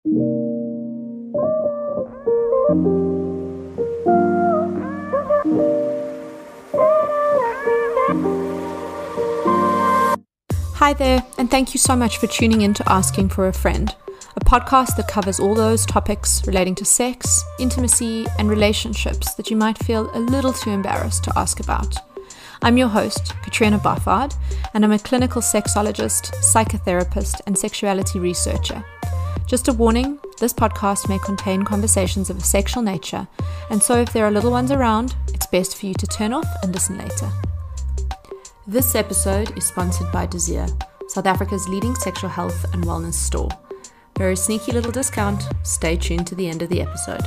Hi there, and thank you so much for tuning in to Asking for a Friend, a podcast that covers all those topics relating to sex, intimacy, and relationships that you might feel a little too embarrassed to ask about. I'm your host, Katrina Barfard, and I'm a clinical sexologist, psychotherapist, and sexuality researcher. Just a warning, this podcast may contain conversations of a sexual nature, and so if there are little ones around, it's best for you to turn off and listen later. This episode is sponsored by Desire, South Africa's leading sexual health and wellness store. For a sneaky little discount, stay tuned to the end of the episode.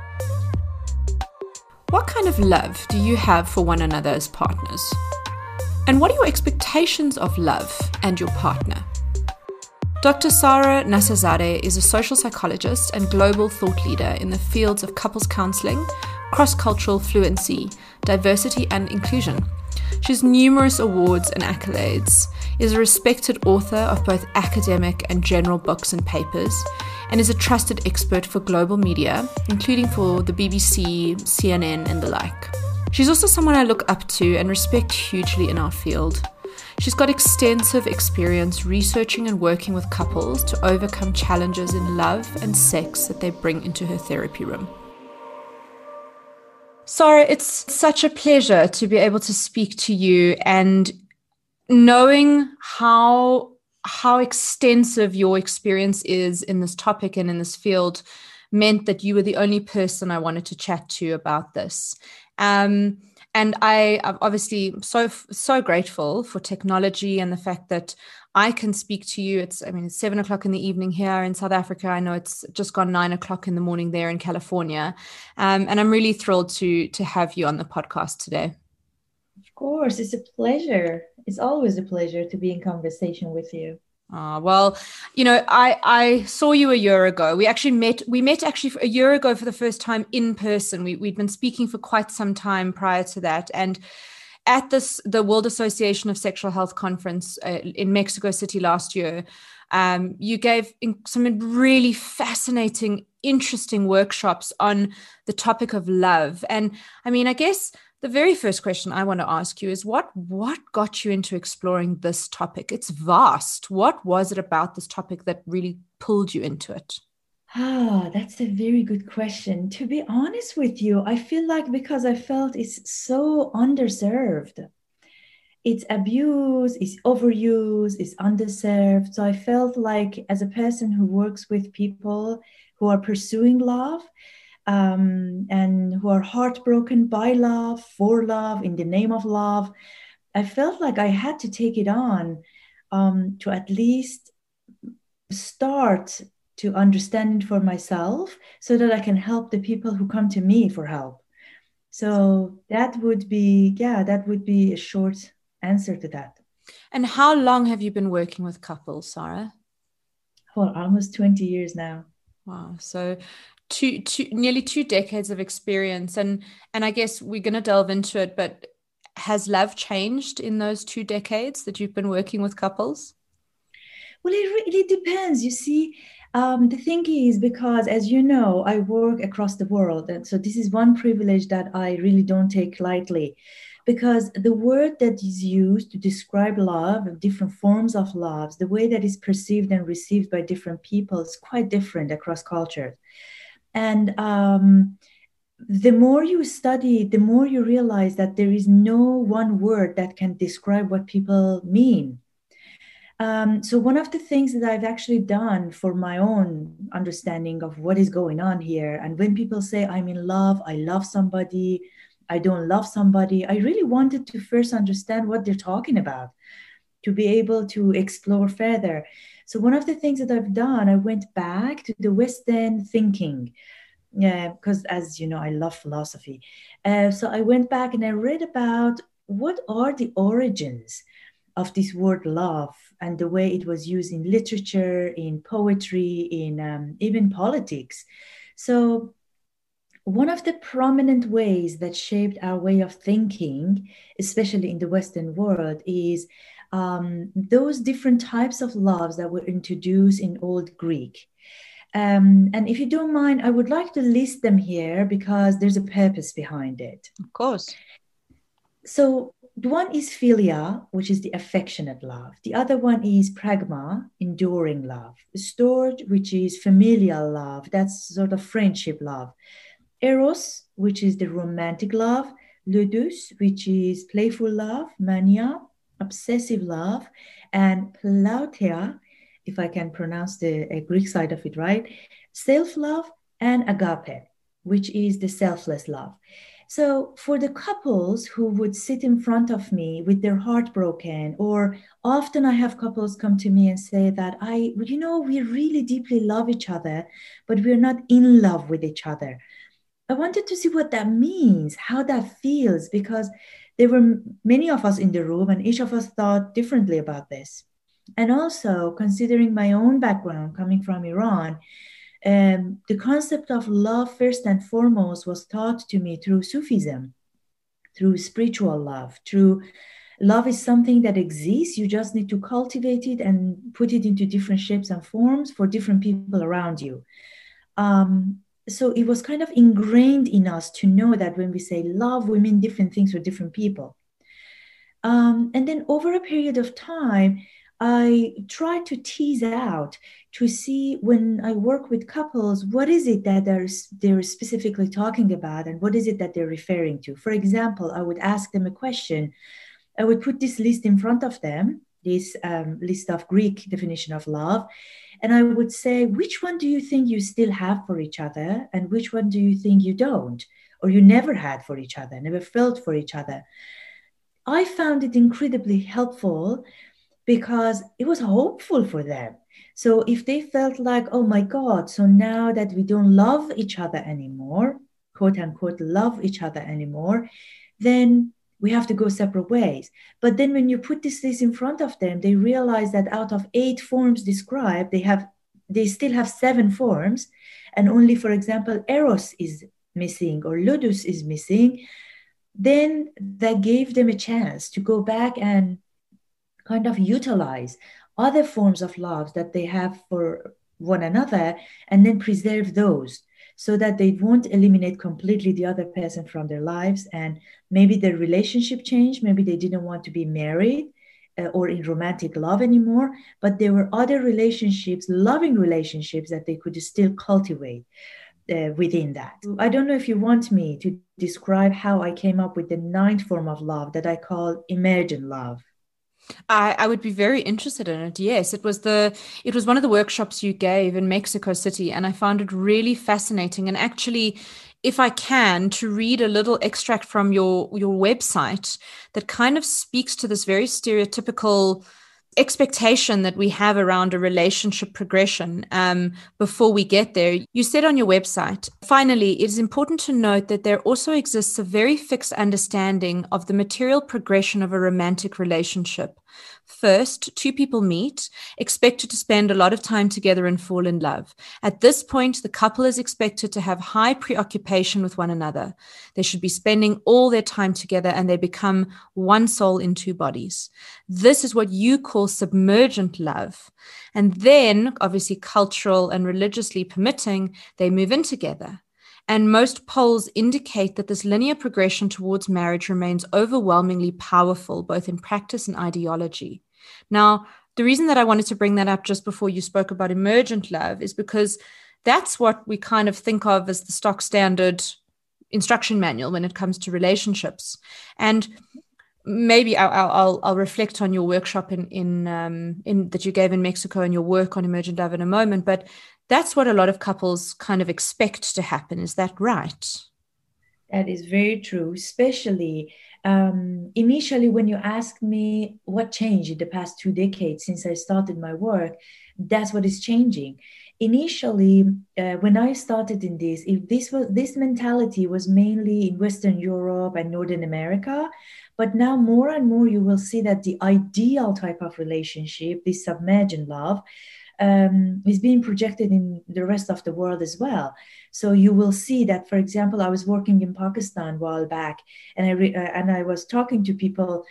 What kind of love do you have for one another as partners? And what are your expectations of love and your partner? Dr. Sara Nasazadeh is a social psychologist and global thought leader in the fields of couples counseling, cross-cultural fluency, diversity and inclusion. She has numerous awards and accolades, is a respected author of both academic and general books and papers, and is a trusted expert for global media, including for the BBC, CNN, and the like. She's also someone I look up to and respect hugely in our field. She's got extensive experience researching and working with couples to overcome challenges in love and sex that they bring into her therapy room. Sara, it's such a pleasure to be able to speak to you, and knowing how extensive your experience is in this topic and in this field meant that you were the only person I wanted to chat to about this. And I'm obviously so grateful for technology and the fact that I can speak to you. It's 7:00 in the evening here in South Africa. I know it's just gone 9:00 in the morning there in California. And I'm really thrilled to have you on the podcast today. Of course, it's a pleasure. It's always a pleasure to be in conversation with you. Well, I saw you a year ago. We met a year ago for the first time in person. We'd been speaking for quite some time prior to that. And at the World Association of Sexual Health Conference in Mexico City last year, you gave some really fascinating, interesting workshops on the topic of love. And I guess the very first question I want to ask you is what got you into exploring this topic? It's vast. What was it about this topic that really pulled you into it? That's a very good question. To be honest with you, I feel like because I felt it's so underserved. It's abused, it's overused, it's underserved. So I felt like as a person who works with people who are pursuing love, and who are heartbroken by love, for love, in the name of love, I felt like I had to take it on to at least start to understand it for myself so that I can help the people who come to me for help. So that would be a short answer to that. And how long have you been working with couples, Sara? Well, almost 20 years now. Wow. So nearly 2 decades of experience. And I guess we're going to delve into it, but has love changed in those 2 decades that you've been working with couples? Well, it really depends. You see, the thing is, because as you know, I work across the world. And so this is one privilege that I really don't take lightly, because the word that is used to describe love, different forms of love, the way that is perceived and received by different people is quite different across cultures. And the more you study, the more you realize that there is no one word that can describe what people mean. So one of the things that I've actually done for my own understanding of what is going on here, and when people say I'm in love, I love somebody, I don't love somebody, I really wanted to first understand what they're talking about to be able to explore further. So one of the things that I've done, I went back to the Western thinking, because as you know, I love philosophy. So I went back and I read about what are the origins of this word love and the way it was used in literature, in poetry, in even politics. So one of the prominent ways that shaped our way of thinking, especially in the Western world, is those different types of loves that were introduced in Old Greek. And if you don't mind, I would like to list them here because there's a purpose behind it. Of course. So the one is philia, which is the affectionate love. The other one is pragma, enduring love. Storge, which is familial love. That's sort of friendship love. Eros, which is the romantic love. Ludus, which is playful love. Mania, obsessive love. And Plautia, if I can pronounce the Greek side of it right, self-love. And agape, which is the selfless love. So for the couples who would sit in front of me with their heart broken, or often I have couples come to me and say that we really deeply love each other, but we're not in love with each other. I wanted to see what that means, how that feels, because there were many of us in the room and each of us thought differently about this. And also considering my own background coming from Iran, the concept of love, first and foremost, was taught to me through Sufism, through spiritual love, through love is something that exists. You just need to cultivate it and put it into different shapes and forms for different people around you. So it was kind of ingrained in us to know that when we say love, we mean different things for different people. And then over a period of time, I try to tease out to see when I work with couples, what is it that they're specifically talking about and what is it that they're referring to? For example, I would ask them a question. I would put this list in front of them, this list of Greek definition of love. And I would say, which one do you think you still have for each other? And which one do you think you don't? Or you never had for each other, never felt for each other? I found it incredibly helpful because it was hopeful for them. So if they felt like, oh my God, so now that we don't love each other anymore, quote unquote, love each other anymore, then we have to go separate ways. But then when you put this list in front of them, they realize that out of 8 forms described, they still have 7 forms. And only, for example, Eros is missing or Ludus is missing. Then that gave them a chance to go back and kind of utilize other forms of love that they have for one another and then preserve those so that they won't eliminate completely the other person from their lives. And maybe their relationship changed. Maybe they didn't want to be married or in romantic love anymore, but there were other relationships, loving relationships that they could still cultivate within that. I don't know if you want me to describe how I came up with the 9th form of love that I call emergent love. I would be very interested in it. Yes, it was one of the workshops you gave in Mexico City, and I found it really fascinating. And actually, if I can, to read a little extract from your website that kind of speaks to this very stereotypical expectation that we have around a relationship progression before we get there. You said on your website, finally, it is important to note that there also exists a very fixed understanding of the material progression of a romantic relationship. First, 2 people meet, expected to spend a lot of time together and fall in love. At this point, the couple is expected to have high preoccupation with one another. They should be spending all their time together and they become one soul in 2 bodies. This is what you call submergent love. And then, obviously, cultural and religiously permitting, they move in together. And most polls indicate that this linear progression towards marriage remains overwhelmingly powerful, both in practice and ideology. Now, the reason that I wanted to bring that up just before you spoke about emergent love is because that's what we kind of think of as the stock standard instruction manual when it comes to relationships. And maybe I'll reflect on your workshop in that you gave in Mexico and your work on emergent love in a moment, but that's what a lot of couples kind of expect to happen. Is that right? That is very true, especially initially when you asked me what changed in the past 2 decades since I started my work, that's what is changing. Initially, when I started in this, if this mentality was mainly in Western Europe and Northern America, but now more and more you will see that the ideal type of relationship, this submergent love, is being projected in the rest of the world as well. So you will see that, for example, I was working in Pakistan a while back, and I was talking to people.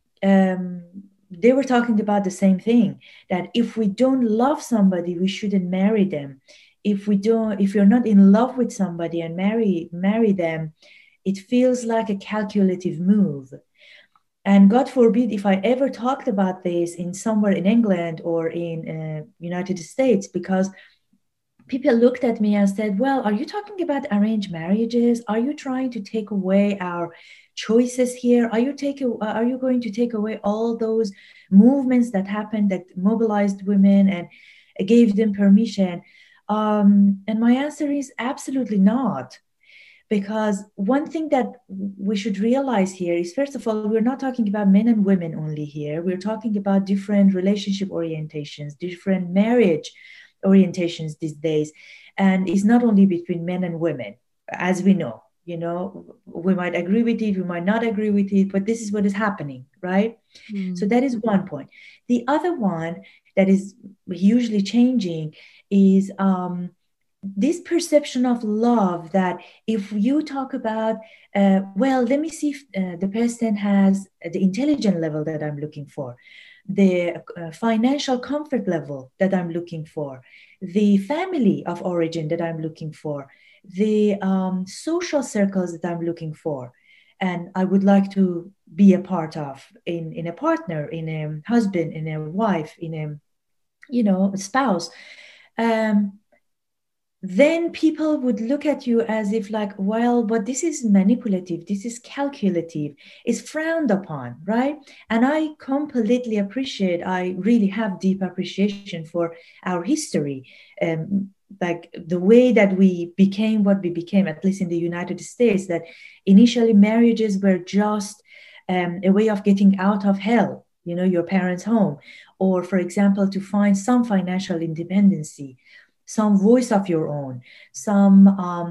They were talking about the same thing, that if we don't love somebody, we shouldn't marry them. if you're not in love with somebody and marry them, it feels like a calculative move. And God forbid if I ever talked about this in somewhere in England or in United States, because people looked at me and said, well, are you talking about arranged marriages? Are you trying to take away our choices here? Are you going to take away all those movements that happened that mobilized women and gave them permission? And my answer is absolutely not. Because one thing that we should realize here is, first of all, we're not talking about men and women only here. We're talking about different relationship orientations, different marriage orientations these days. And it's not only between men and women, as we know. You know, we might agree with it, we might not agree with it, but this is what is happening, right? So that is one point. The other one that is hugely changing is this perception of love, that if you talk about, well, let me see if the person has the intelligence level that I'm looking for, the financial comfort level that I'm looking for, the family of origin that I'm looking for, the social circles that I'm looking for, and I would like to be a part of in a partner, in a husband, in a wife, in a spouse. Then people would look at you as if like, well, but this is manipulative, this is calculative, it's frowned upon, right? And I completely appreciate, I really have deep appreciation for our history, like the way that we became what we became, at least in the United States, that initially marriages were just a way of getting out of hell, your parents' home, or for example, to find some financial independency, some voice of your own, some,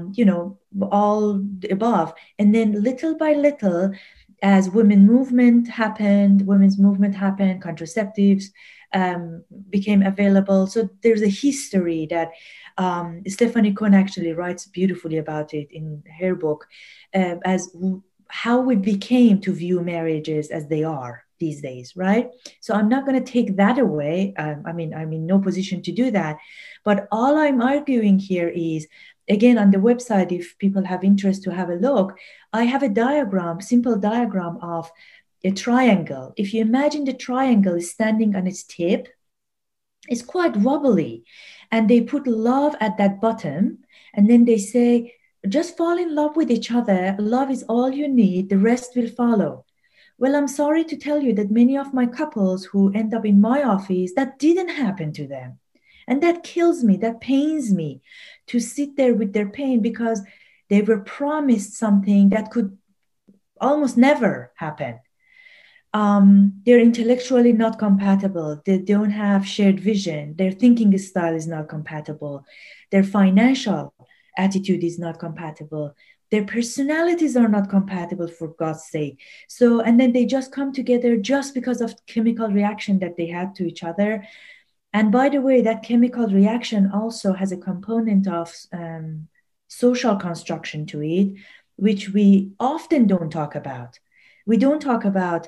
all the above. And then little by little, as women's movement happened, contraceptives became available. So there's a history that Stephanie Cohn actually writes beautifully about it in her book, as how we became to view marriages as they are these days, right? So I'm not going to take that away. I'm in no position to do that. But all I'm arguing here is, again, on the website, if people have interest to have a look, I have a diagram, simple diagram of a triangle. If you imagine the triangle is standing on its tip, it's quite wobbly. And they put love at that bottom. And then they say, just fall in love with each other. Love is all you need. The rest will follow. Well, I'm sorry to tell you that many of my couples who end up in my office, that didn't happen to them. And that kills me, that pains me, to sit there with their pain, because they were promised something that could almost never happen. They're intellectually not compatible. They don't have shared vision. Their thinking style is not compatible. Their financial attitude is not compatible. Their personalities are not compatible, for God's sake. So, and then they just come together just because of chemical reaction that they had to each other. And by the way, that chemical reaction also has a component of social construction to it, which we often don't talk about. We don't talk about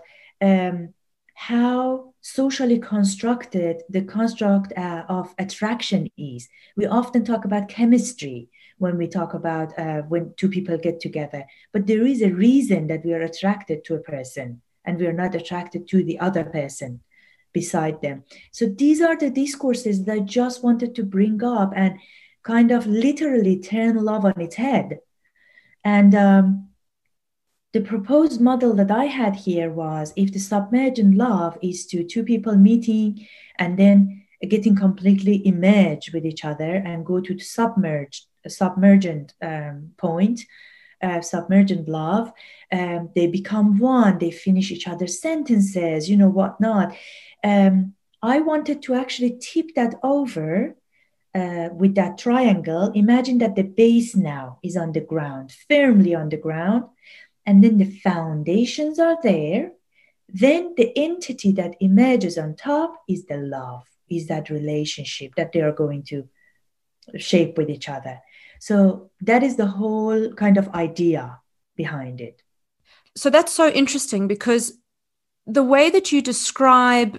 how socially constructed the construct of attraction is. We often talk about chemistry when we talk about when two people get together. But there is a reason that we are attracted to a person and we are not attracted to the other person beside them. So these are the discourses that I just wanted to bring up and kind of literally turn love on its head. And the proposed model that I had here was, if the submergent love is to two people meeting and then getting completely immersed with each other and go to the submergent point, submergent love, they become one, they finish each other's sentences, whatnot. I wanted to actually tip that over with that triangle. Imagine that the base now is on the ground, firmly on the ground, and then the foundations are there. Then the entity that emerges on top is the love, is that relationship that they are going to shape with each other. So that is the whole kind of idea behind it. So that's so interesting, because the way that you describe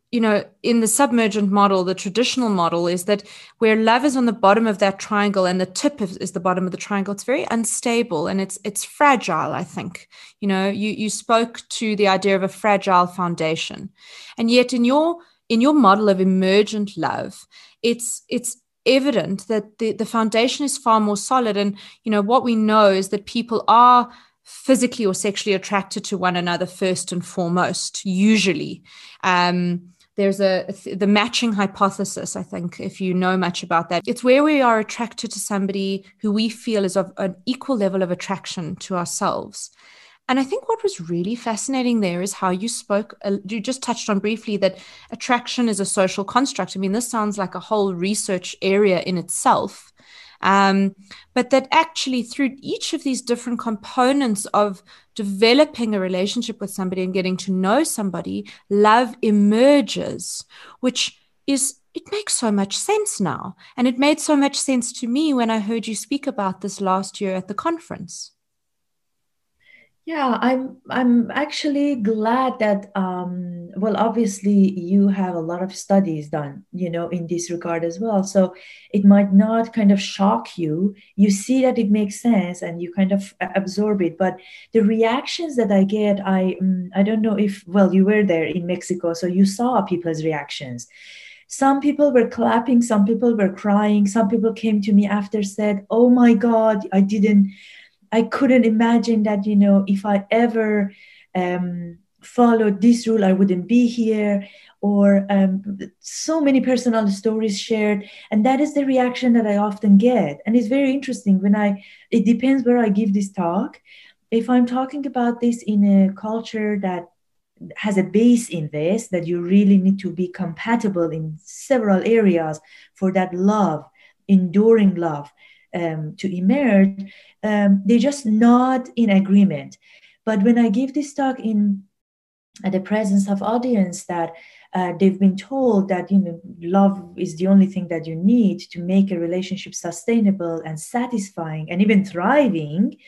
in the submergent model, the traditional model is that where love is on the bottom of that triangle and the tip is the bottom of the triangle, it's very unstable and it's fragile, I think. You spoke to the idea of a fragile foundation. And yet in your model of emergent love, it's evident that the foundation is far more solid. And, what we know is that people are physically or sexually attracted to one another first and foremost, usually. There's the matching hypothesis, I think, if you know much about that. It's where we are attracted to somebody who we feel is of an equal level of attraction to ourselves. And I think what was really fascinating there is how you just touched on briefly that attraction is a social construct. I mean, this sounds like a whole research area in itself. But that actually through each of these different components of developing a relationship with somebody and getting to know somebody, love emerges, which it makes so much sense now. And it made so much sense to me when I heard you speak about this last year at the conference. Yeah, I'm actually glad that well, obviously you have a lot of studies done, in this regard as well. So it might not kind of shock you. You see that it makes sense and you kind of absorb it. But the reactions that I get, I don't know if, well, you were there in Mexico, so you saw people's reactions. Some people were clapping, some people were crying, some people came to me after said, "Oh my God, I couldn't imagine that, if I ever followed this rule, I wouldn't be here," or so many personal stories shared. And that is the reaction that I often get. And it's very interesting it depends where I give this talk. If I'm talking about this in a culture that has a base in this, that you really need to be compatible in several areas for that love, enduring love, to emerge, they're just not in agreement. But when I give this talk at the presence of audience that they've been told that love is the only thing that you need to make a relationship sustainable and satisfying and even thriving,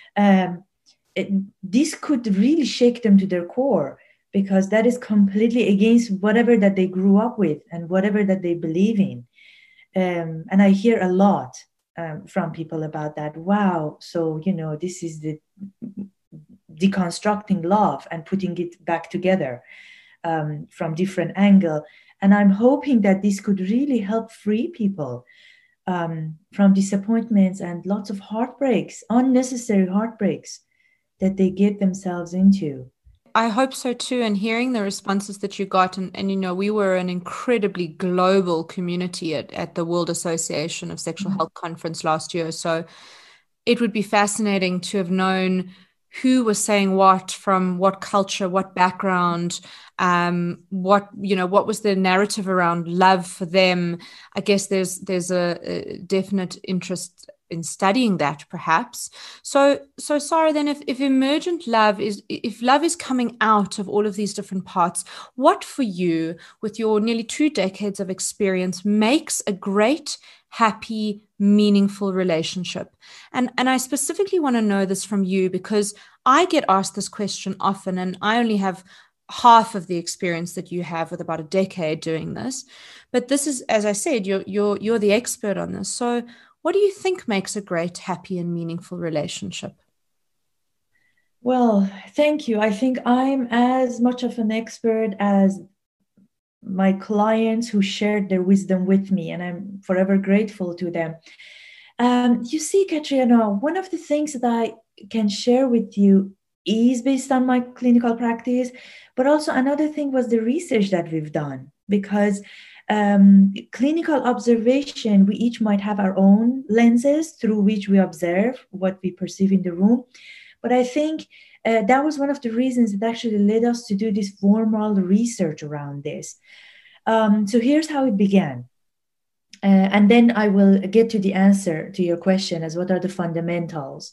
this could really shake them to their core, because that is completely against whatever that they grew up with and whatever that they believe in. And I hear a lot from people about that. Wow, so this is the deconstructing love and putting it back together from different angle. And I'm hoping that this could really help free people from disappointments and lots of heartbreaks, unnecessary heartbreaks that they get themselves into. I hope so too. And hearing the responses that you got, and we were an incredibly global community at the World Association of Sexual Health Conference last year. So it would be fascinating to have known who was saying what, from what culture, what background, what was the narrative around love for them. I guess there's a definite interest in studying that, perhaps. So Sarah, then if emergent love if love is coming out of all of these different parts, what for you, with your nearly 2 decades of experience, makes a great, happy, meaningful relationship? And I specifically want to know this from you because I get asked this question often, and I only have half of the experience that you have with about a decade doing this. But this is, as I said, you're the expert on this. So what do you think makes a great, happy, and meaningful relationship? Well, thank you. I think I'm as much of an expert as my clients who shared their wisdom with me, and I'm forever grateful to them. You see, Katrina, one of the things that I can share with you is based on my clinical practice, but also another thing was the research that we've done, because clinical observation, we each might have our own lenses through which we observe what we perceive in the room. But I think that was one of the reasons that actually led us to do this formal research around this. So here's how it began. And then I will get to the answer to your question as what are the fundamentals.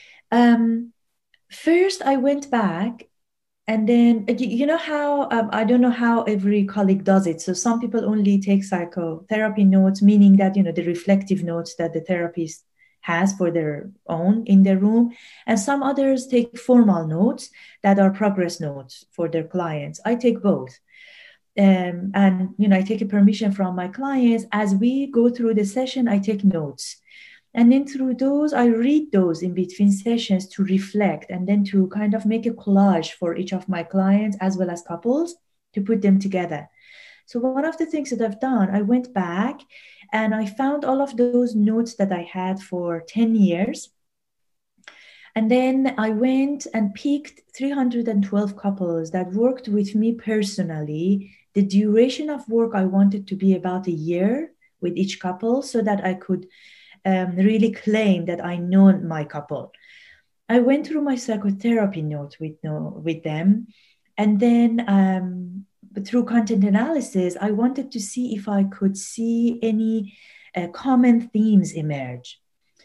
First, I went back, and then you know how, I don't know how every colleague does it. So some people only take psychotherapy notes, meaning that, the reflective notes that the therapist has for their own in their room. And some others take formal notes that are progress notes for their clients. I take both. And I take a permission from my clients. As we go through the session, I take notes. And then through those, I read those in between sessions to reflect and then to kind of make a collage for each of my clients as well as couples to put them together. So one of the things that I've done, I went back and I found all of those notes that I had for 10 years. And then I went and picked 312 couples that worked with me personally. The duration of work I wanted to be about a year with each couple so that I could really claim that I know my couple. I went through my psychotherapy notes with them. And then through content analysis, I wanted to see if I could see any common themes emerge.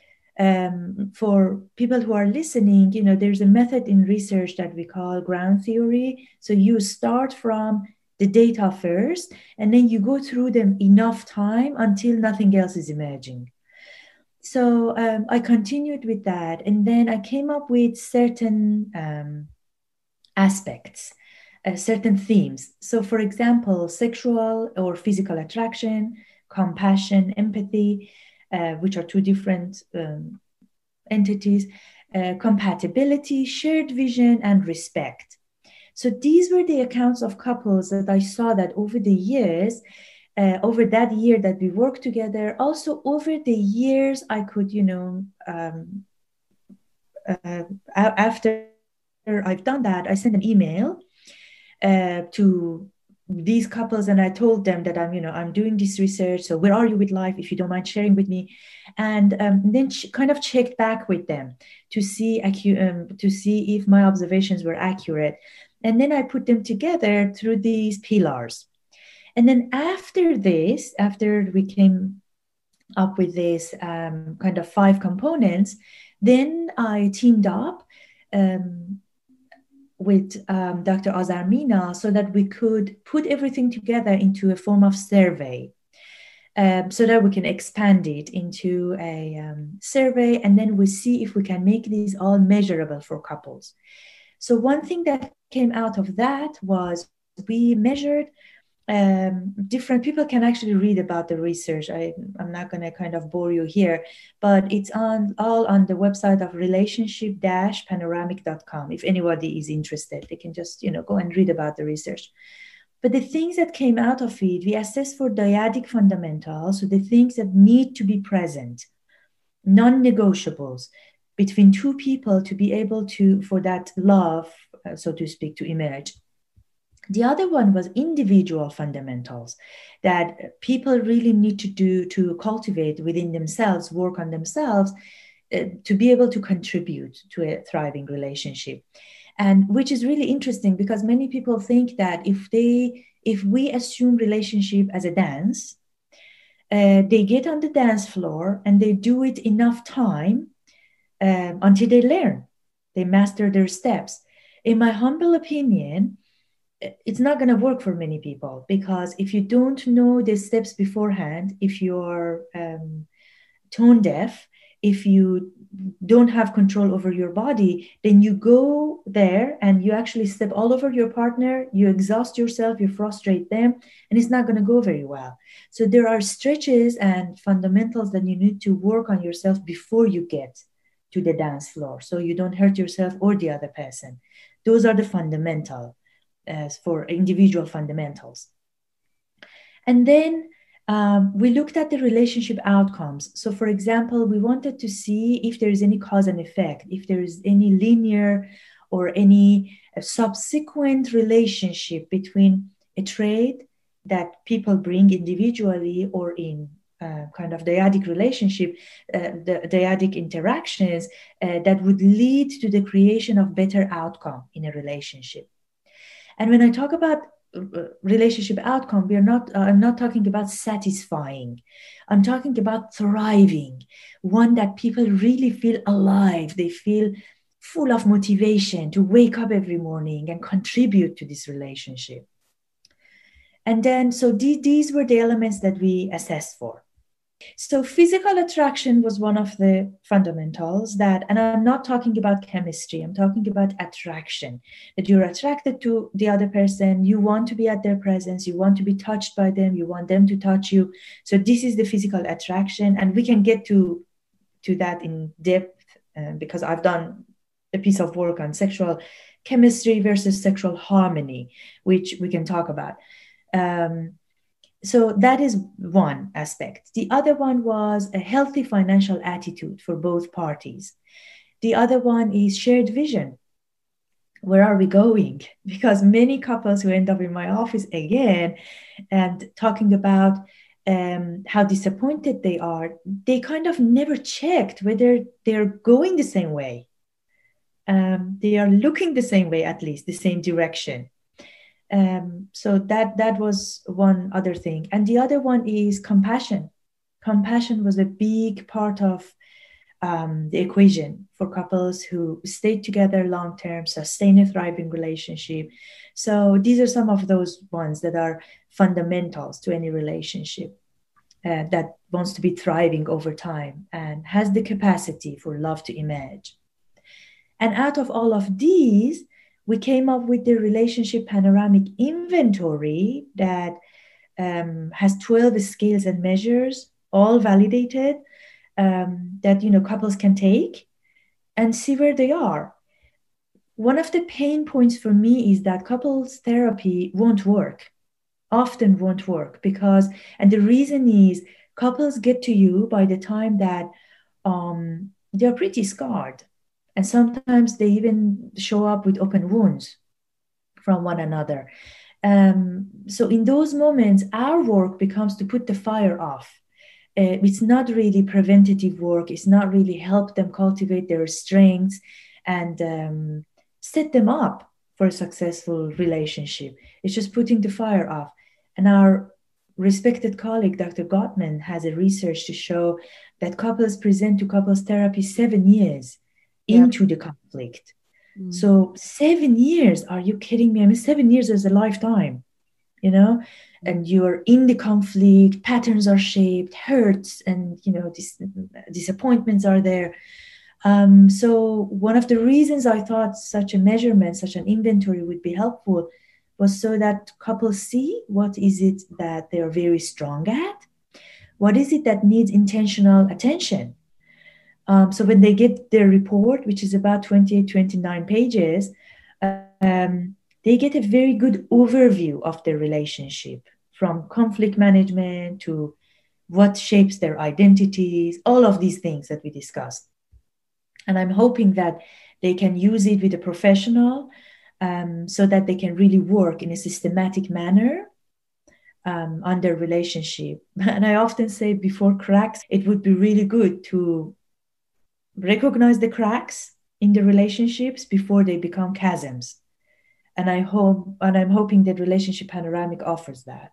For people who are listening, there's a method in research that we call ground theory. So you start from the data first, and then you go through them enough time until nothing else is emerging. So I continued with that, and then I came up with certain aspects, certain themes. So, for example, sexual or physical attraction, compassion, empathy, which are two different entities, compatibility, shared vision, and respect. So these were the accounts of couples that I saw that over the years, over that year that we worked together, also over the years, I could, after I've done that, I sent an email to these couples and I told them that I'm doing this research. So where are you with life? If you don't mind sharing with me. And then kind of checked back with them to see if my observations were accurate. And then I put them together through these pillars. And then after we came up with this kind of 5 components, then I teamed up with Dr. Azarmina so that we could put everything together into a form of survey so that we can expand it into a survey, and then we see if we can make these all measurable for couples. So one thing that came out of that was we measured different people can actually read about the research. I'm not going to kind of bore you here, but it's all on the website of relationship-panoramic.com. If anybody is interested, they can just go and read about the research. But the things that came out of it, we assessed for dyadic fundamentals, so the things that need to be present, non-negotiables between two people to be able to, for that love, so to speak, to emerge. The other one was individual fundamentals that people really need to do to cultivate within themselves, work on themselves to be able to contribute to a thriving relationship. And which is really interesting because many people think that if we assume relationship as a dance, they get on the dance floor and they do it enough time until they learn, they master their steps. In my humble opinion, it's not going to work for many people because if you don't know the steps beforehand, if you're tone deaf, if you don't have control over your body, then you go there and you actually step all over your partner, you exhaust yourself, you frustrate them, and it's not going to go very well. So there are stretches and fundamentals that you need to work on yourself before you get to the dance floor so you don't hurt yourself or the other person. Those are the fundamentals. For individual fundamentals. And then we looked at the relationship outcomes. So for example, we wanted to see if there is any cause and effect, if there is any linear or any subsequent relationship between a trait that people bring individually or in kind of dyadic relationship, the dyadic interactions that would lead to the creation of better outcome in a relationship. And when I talk about relationship outcome, I'm not talking about satisfying. I'm talking about thriving, one that people really feel alive. They feel full of motivation to wake up every morning and contribute to this relationship. And then, so these were the elements that we assessed for. So physical attraction was one of the fundamentals that, and I'm not talking about chemistry, I'm talking about attraction, that you're attracted to the other person, you want to be at their presence, you want to be touched by them, you want them to touch you. So this is the physical attraction, and we can get to that in depth because I've done a piece of work on sexual chemistry versus sexual harmony, which we can talk about. So that is one aspect. The other one was a healthy financial attitude for both parties. The other one is shared vision. Where are we going? Because many couples who end up in my office again and talking about how disappointed they are, they kind of never checked whether they're going the same way. They are looking the same way, at least the same direction. So that was one other thing. And the other one is compassion. Compassion was a big part of the equation for couples who stay together long term, sustain a thriving relationship. So these are some of those ones that are fundamentals to any relationship that wants to be thriving over time and has the capacity for love to emerge. And out of all of these, we came up with the relationship panoramic inventory that has 12 scales and measures, all validated, that couples can take and see where they are. One of the pain points for me is that couples therapy often won't work because, and the reason is couples get to you by the time that they're pretty scarred. And sometimes they even show up with open wounds from one another. So in those moments, our work becomes to put the fire off. It's not really preventative work. It's not really help them cultivate their strengths and set them up for a successful relationship. It's just putting the fire off. And our respected colleague, Dr. Gottman, has a research to show that couples present to couples therapy 7 years into the conflict. So 7 years, are you kidding me? I mean, 7 years is a lifetime, and you're in the conflict, patterns are shaped, hurts, and, disappointments are there. So one of the reasons I thought such a measurement, such an inventory would be helpful was so that couples see what is it that they're very strong at, what is it that needs intentional attention. So when they get their report, which is about 28, 29 pages, they get a very good overview of their relationship, from conflict management to what shapes their identities, all of these things that we discussed. And I'm hoping that they can use it with a professional so that they can really work in a systematic manner on their relationship. And I often say before cracks, it would be really good to recognize the cracks in the relationships before they become chasms. And I'm hoping that Relationship Panoramic offers that.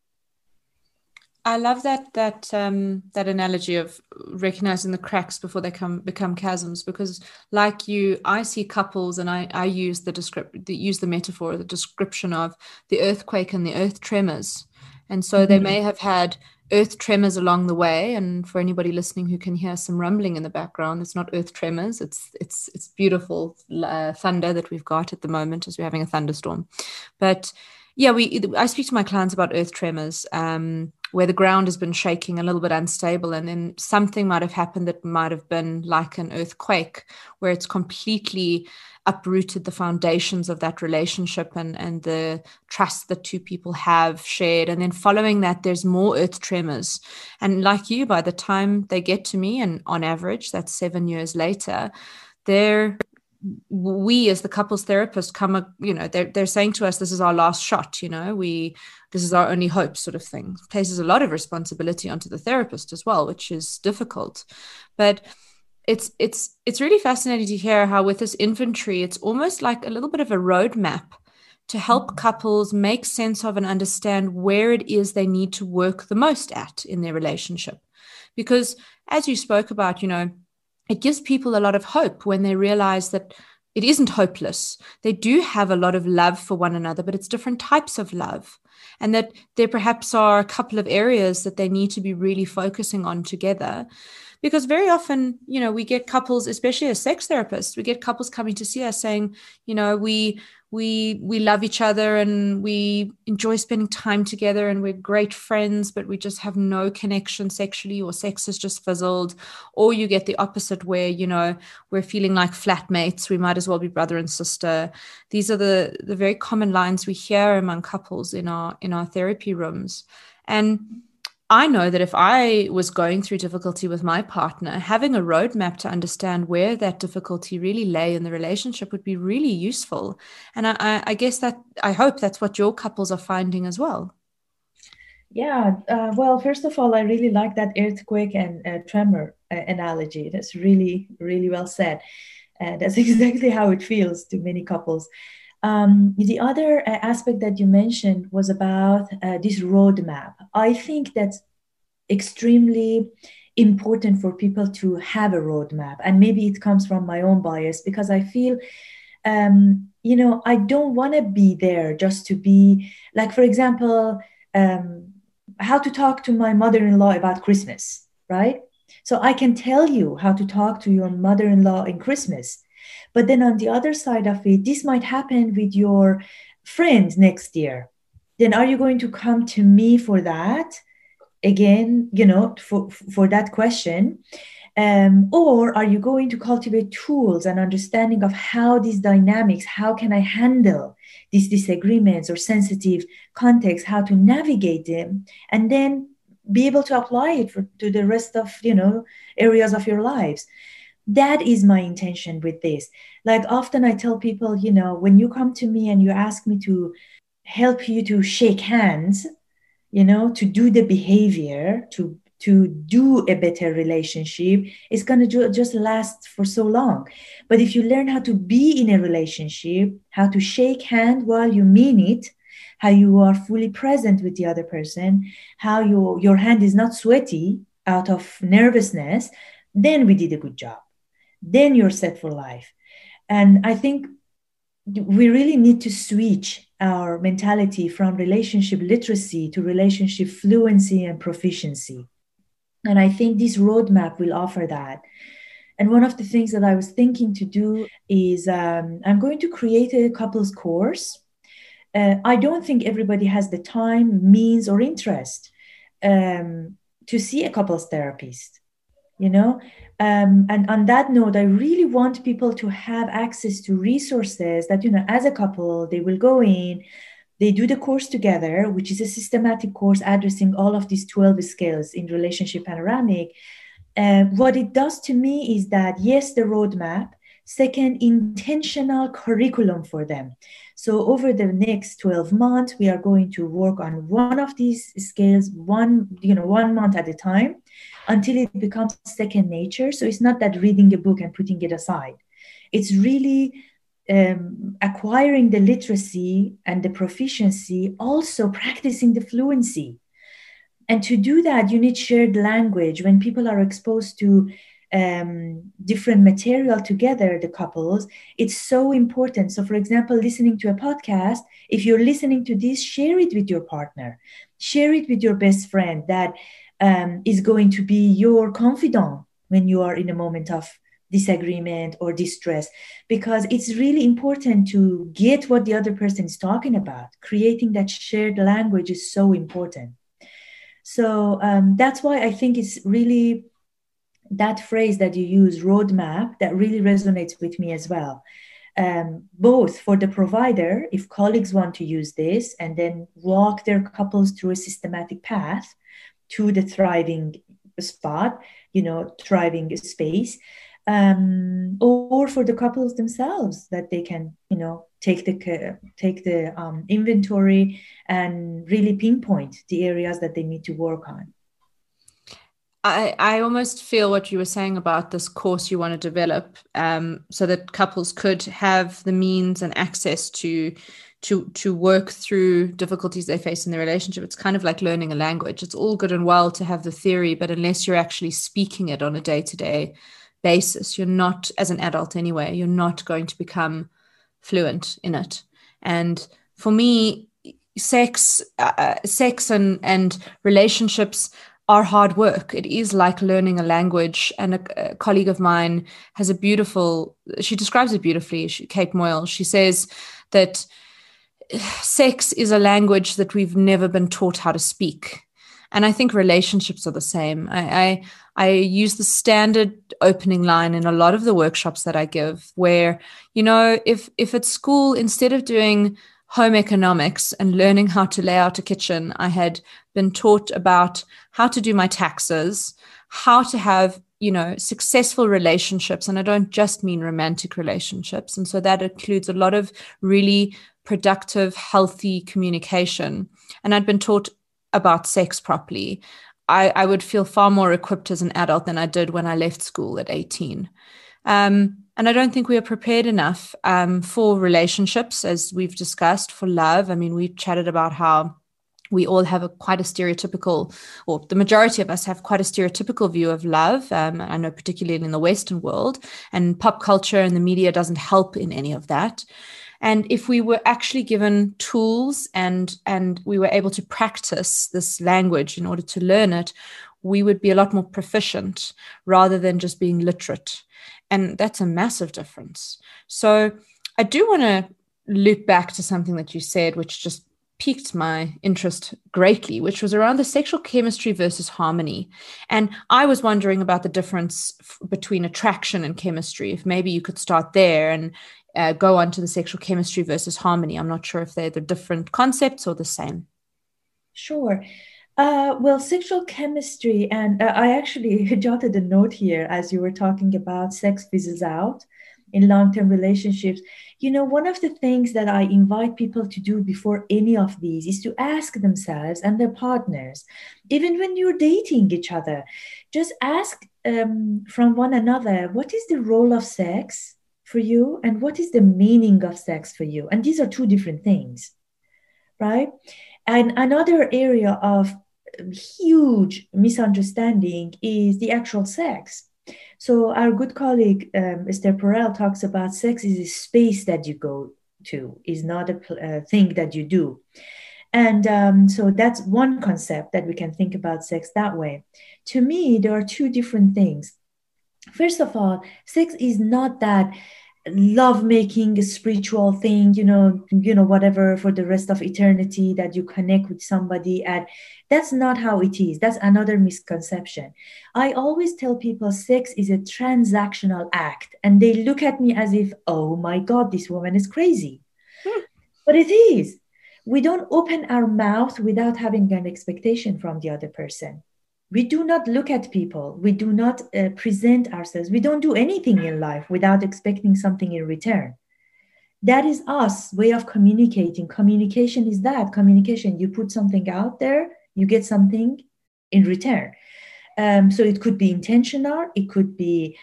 I love that analogy of recognizing the cracks before they become chasms, because like you, I see couples, and I use the metaphor, the description of the earthquake and the earth tremors. And so they may have had earth tremors along the way. And for anybody listening who can hear some rumbling in the background, it's not earth tremors. It's beautiful thunder that we've got at the moment as we're having a thunderstorm. But yeah, I speak to my clients about earth tremors, where the ground has been shaking, a little bit unstable, and then something might have happened that might have been like an earthquake, where it's completely uprooted the foundations of that relationship and the trust that two people have shared. And then following that, there's more earth tremors. And like you, by the time they get to me, and on average, that's 7 years later, we as the couples therapist they're saying to us, this is our last shot, this is our only hope, sort of thing. It places a lot of responsibility onto the therapist as well, which is difficult. But it's really fascinating to hear how with this inventory, it's almost like a little bit of a roadmap to help couples make sense of and understand where it is they need to work the most at in their relationship. Because as you spoke about, it gives people a lot of hope when they realize that it isn't hopeless. They do have a lot of love for one another, but it's different types of love. and that there perhaps are a couple of areas that they need to be really focusing on together. Because very often, we get couples, especially as sex therapists, we get couples coming to see us saying, we love each other and we enjoy spending time together and we're great friends, but we just have no connection sexually, or sex has just fizzled. Or you get the opposite where, we're feeling like flatmates. We might as well be brother and sister. These are the very common lines we hear among couples in our therapy rooms. And I know that if I was going through difficulty with my partner, having a roadmap to understand where that difficulty really lay in the relationship would be really useful. And I guess that I hope that's what your couples are finding as well. Yeah. Well, first of all, I really like that earthquake and tremor analogy. That's really, really well said. That's exactly how it feels to many couples. The other aspect that you mentioned was about this roadmap. I think that's extremely important for people to have a roadmap. And maybe it comes from my own bias, because I feel, I don't want to be there just to be like, for example, how to talk to my mother-in-law about Christmas, right? So I can tell you how to talk to your mother-in-law in Christmas. But then on the other side of it, this might happen with your friend next year. Then are you going to come to me for that? Again, for that question. Or are you going to cultivate tools and understanding of how these dynamics, how can I handle these disagreements or sensitive contexts, how to navigate them, and then be able to apply it to the rest of, areas of your lives. That is my intention with this. Like often I tell people, when you come to me and you ask me to help you to shake hands, to do the behavior, to do a better relationship, it's going to just last for so long. But if you learn how to be in a relationship, how to shake hand while you mean it, how you are fully present with the other person, how your hand is not sweaty out of nervousness, then we did a good job. Then you're set for life. And I think we really need to switch our mentality from relationship literacy to relationship fluency and proficiency. And I think this roadmap will offer that. And one of the things that I was thinking to do is I'm going to create a couples course. I don't think everybody has the time, means, or interest to see a couples therapist, and on that note, I really want people to have access to resources that, as a couple, they will go in, they do the course together, which is a systematic course addressing all of these 12 skills in Relationship Panoramic. What it does to me is that, yes, the roadmap, second, intentional curriculum for them. So over the next 12 months, we are going to work on one of these skills, one month at a time, until it becomes second nature. So it's not that reading a book and putting it aside. It's really acquiring the literacy and the proficiency, also practicing the fluency. And to do that, you need shared language. When people are exposed to different material together, the couples, it's so important. So for example, listening to a podcast, if you're listening to this, share it with your partner, share it with your best friend that is going to be your confidant when you are in a moment of disagreement or distress, because it's really important to get what the other person is talking about. Creating that shared language is so important. So that's why I think it's really that phrase that you use, roadmap, that really resonates with me as well. Both for the provider, if colleagues want to use this and then walk their couples through a systematic path to the thriving spot, thriving space, or for the couples themselves, that they can, take the inventory and really pinpoint the areas that they need to work on. I almost feel what you were saying about this course you want to develop, so that couples could have the means and access to work through difficulties they face in their relationship. It's kind of like learning a language. It's all good and well to have the theory, but unless you're actually speaking it on a day-to-day basis, you're not, as an adult anyway, you're not going to become fluent in it. And for me, sex and relationships are hard work. It is like learning a language. And a colleague of mine has she describes it beautifully, Kate Moyle. She says that sex is a language that we've never been taught how to speak. And I think relationships are the same. I use the standard opening line in a lot of the workshops that I give, where, if at school, instead of doing home economics and learning how to lay out a kitchen, I had been taught about how to do my taxes, how to have, successful relationships. And I don't just mean romantic relationships. And so that includes a lot of really productive, healthy communication. And I'd been taught about sex properly, I would feel far more equipped as an adult than I did when I left school at 18. And I don't think we are prepared enough for relationships, as we've discussed, for love. I mean, we've chatted about how we all have quite a stereotypical, or the majority of us have quite a stereotypical view of love. I know particularly in the Western world, and pop culture and the media doesn't help in any of that. And if we were actually given tools and we were able to practice this language in order to learn it, we would be a lot more proficient rather than just being literate. And that's a massive difference. So I do want to loop back to something that you said, which just piqued my interest greatly, which was around the sexual chemistry versus harmony. And I was wondering about the difference between attraction and chemistry, if maybe you could start there and go on to the sexual chemistry versus harmony. I'm not sure if they're the different concepts or the same. Sure. Well, sexual chemistry, and I actually jotted a note here as you were talking about sex fizzles out in long-term relationships. One of the things that I invite people to do before any of these is to ask themselves and their partners, even when you're dating each other, just ask from one another, what is the role of sex for you? And what is the meaning of sex for you? And these are two different things, right? And another area of huge misunderstanding is the actual sex. So our good colleague, Esther Perel, talks about sex is a space that you go to, is not a thing that you do. And so that's one concept that we can think about sex that way. To me, there are two different things. First of all, sex is not that love-making spiritual thing, whatever, for the rest of eternity, that you connect with somebody, and that's not how it is. That's another misconception. I always tell people sex is a transactional act, and they look at me as if, oh my God, this woman is crazy. But it is. We don't open our mouth without having an expectation from the other person. We do not look at people. We do not present ourselves. We don't do anything in life without expecting something in return. That is us way of communicating. Communication is that. Communication, you put something out there, you get something in return. So it could be intentional. It could be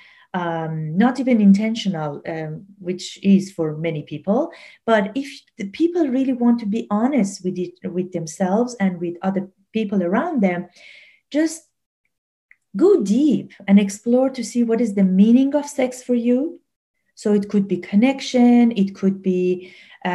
not even intentional, which is for many people. But if the people really want to be honest with themselves and with other people around them, just go deep and explore to see what is the meaning of sex for you. So it could be connection, it could be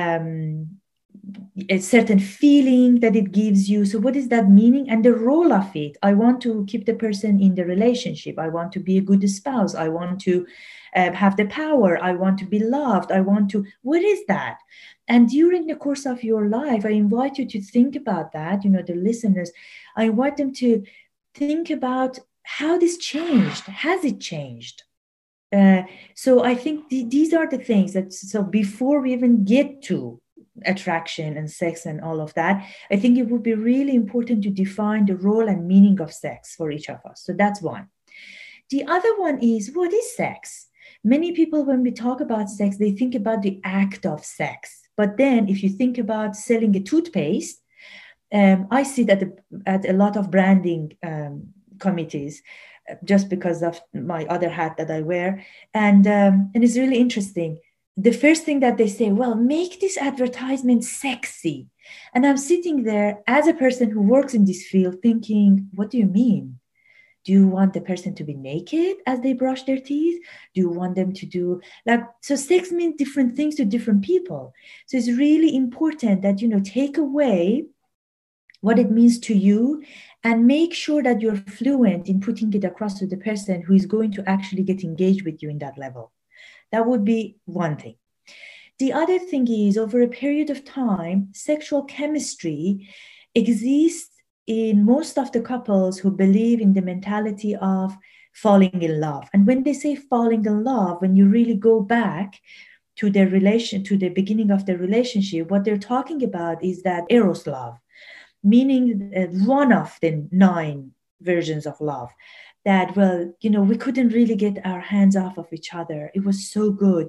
a certain feeling that it gives you. So what is that meaning and the role of it? I want to keep the person in the relationship. I want to be a good spouse. I want to have the power. I want to be loved. What is that? And during the course of your life, I invite you to think about that. The listeners, I invite them to think about how this changed. Has it changed? So I think these are the things so before we even get to attraction and sex and all of that, I think it would be really important to define the role and meaning of sex for each of us. So that's one. The other one is, what is sex? Many people, when we talk about sex, they think about the act of sex. But then if you think about selling a toothpaste, I see that at a lot of branding committees, just because of my other hat that I wear. And it's really interesting. The first thing that they say, well, make this advertisement sexy. And I'm sitting there as a person who works in this field thinking, what do you mean? Do you want the person to be naked as they brush their teeth? Do you want them to do so sex means different things to different people. So it's really important that, take away what it means to you and make sure that you're fluent in putting it across to the person who is going to actually get engaged with you in that level. That would be one thing. The other thing is, over a period of time, sexual chemistry exists in most of the couples who believe in the mentality of falling in love. And when they say falling in love, when you really go back to the beginning of the relationship, what they're talking about is that eros love, meaning one of the 9 versions of love. That, well, we couldn't really get our hands off of each other. It was so good,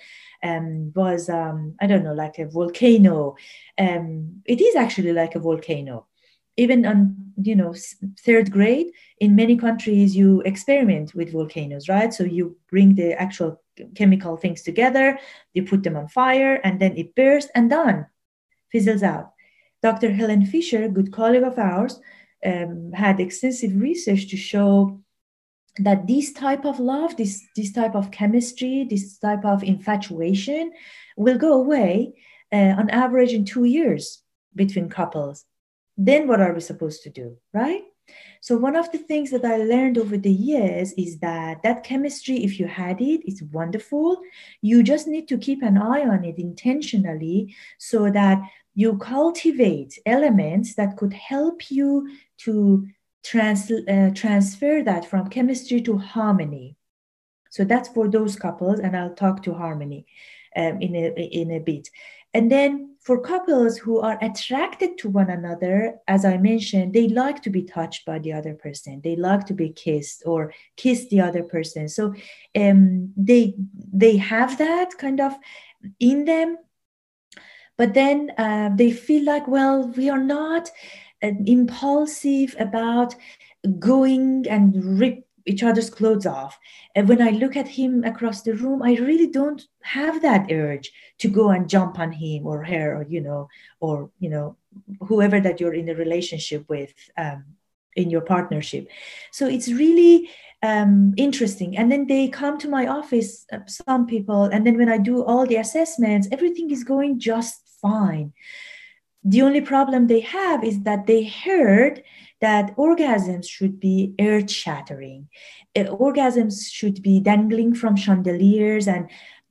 was, I don't know, like a volcano. It is actually like a volcano. Even on, 3rd grade, in many countries, you experiment with volcanoes, right? So you bring the actual chemical things together, you put them on fire, and then it bursts and done, fizzles out. Dr. Helen Fisher, good colleague of ours, had extensive research to show that this type of love, this type of chemistry, this type of infatuation will go away on average in 2 years between couples. Then what are we supposed to do, right? So one of the things that I learned over the years is that chemistry, if you had it, it's wonderful. You just need to keep an eye on it intentionally so that you cultivate elements that could help you to transfer that from chemistry to harmony. So that's for those couples, and I'll talk to harmony in a bit. And then for couples who are attracted to one another, as I mentioned, they like to be touched by the other person. They like to be kissed or kiss the other person. So they have that kind of in them. But then they feel like, well, we are not impulsive about going and rip each other's clothes off. And when I look at him across the room, I really don't have that urge to go and jump on him or her, or whoever that you're in a relationship with in your partnership. So it's really interesting. And then they come to my office, some people, and then when I do all the assessments, everything is going just fine. The only problem they have is that they heard that orgasms should be earth-shattering. Orgasms should be dangling from chandeliers and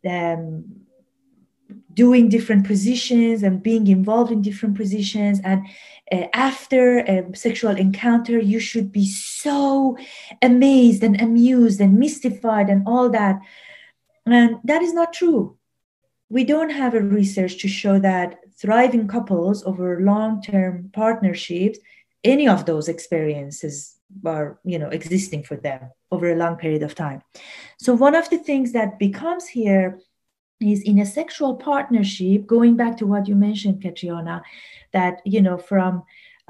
doing different positions and being involved in different positions. And after a sexual encounter, you should be so amazed and amused and mystified and all that. And that is not true. We don't have a research to show that thriving couples over long-term partnerships, any of those experiences are, existing for them over a long period of time. So one of the things that becomes here is in a sexual partnership, going back to what you mentioned, Catriona, that, from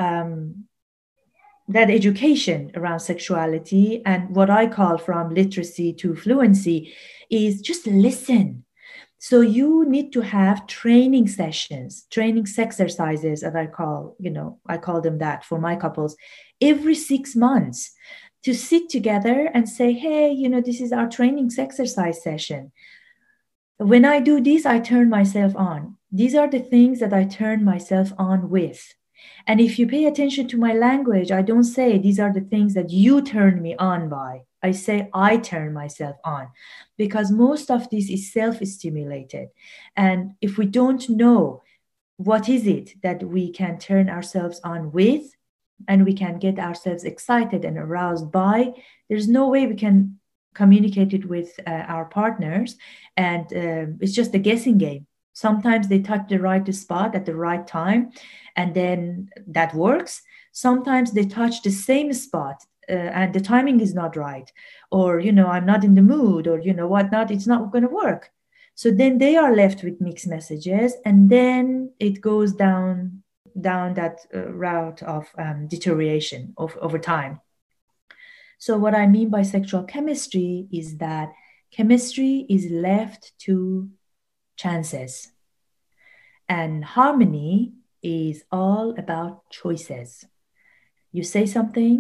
that education around sexuality and what I call from literacy to fluency is just listen. So you need to have training sessions, training exercises, as I call them that for my couples, every 6 months to sit together and say, hey, this is our training exercise session. When I do this, I turn myself on. These are the things that I turn myself on with. And if you pay attention to my language, I don't say these are the things that you turn me on by. I say I turn myself on, because most of this is self-stimulated. And if we don't know what is it that we can turn ourselves on with, and we can get ourselves excited and aroused by, there's no way we can communicate it with our partners. And it's just a guessing game. Sometimes they touch the right spot at the right time, and then that works. Sometimes they touch the same spot and the timing is not right, or, I'm not in the mood, or, whatnot, it's not going to work. So then they are left with mixed messages, and then it goes down that route of deterioration over time. So what I mean by sexual chemistry is that chemistry is left to chances, and harmony is all about choices. You say something,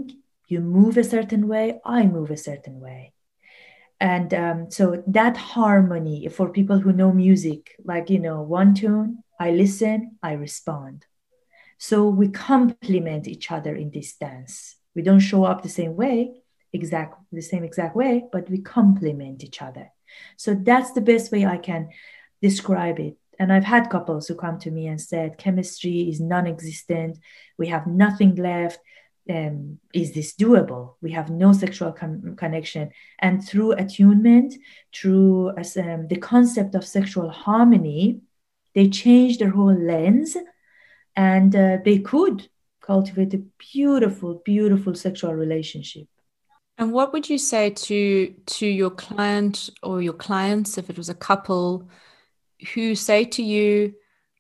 You move a certain way, I move a certain way. And so that harmony, for people who know music, like, one tune, I listen, I respond. So we complement each other in this dance. We don't show up the same way, the same exact way, but we complement each other. So that's the best way I can describe it. And I've had couples who come to me and said, chemistry is non-existent. We have nothing left. Is this doable? We have no sexual connection. And through attunement, through the concept of sexual harmony, they changed their whole lens, and they could cultivate a beautiful, beautiful sexual relationship. And what would you say to your client or your clients, if it was a couple, who say to you,